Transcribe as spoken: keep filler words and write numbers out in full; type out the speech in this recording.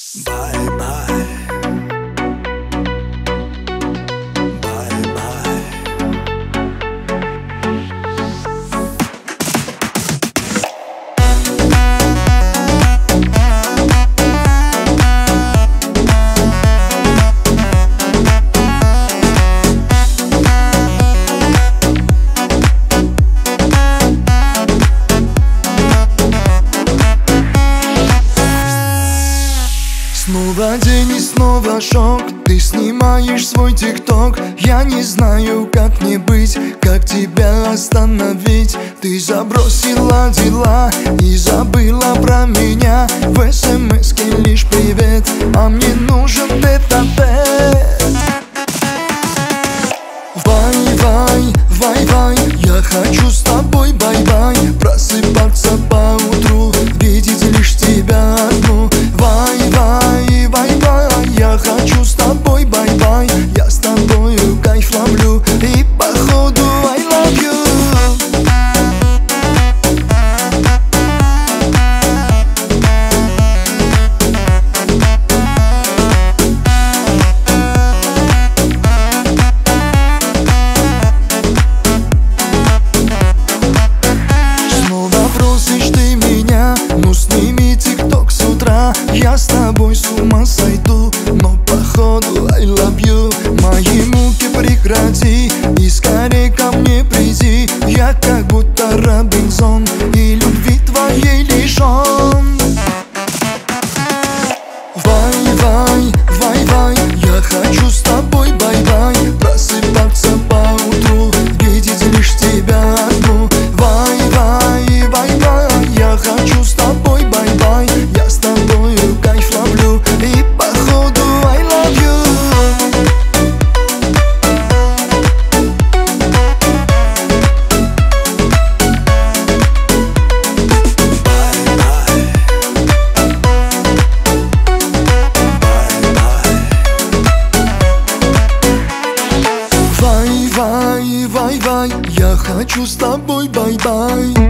Bye-bye. Bye-bye. Снова день и снова шок. Ты снимаешь свой тикток. Я не знаю, как мне быть, как тебя остановить. Ты забросила дела и забыла про меня. В смс-ке лишь привет, а мне нужен тет-а-тет. Вай-вай, вай-вай, я хочу с тобой бай-бай. Просыпаться по утру, видеть лишь тебя одну. Вай-вай, вай-вай, я хочу с тобой бай-бай. Я с тобою кайф ловлю и походу I love you. Ну сними тикток с утра, я с тобой с ума сойду. Но походу I love you. Мои муки прекрати и скорей ко мне приди. Я как будто Робинзон и любви твоей лишен. Вай-вай, вай-вай, я хочу с тобой бай-бай. Просыпаться по утру, видеть лишь тебя одну. Вай-вай, вай-вай, я хочу с тобой бай-бай. Я с тобою кайф ловлю и походу I love you. Вай-вай, вай-вай, я хочу с тобой бай-бай.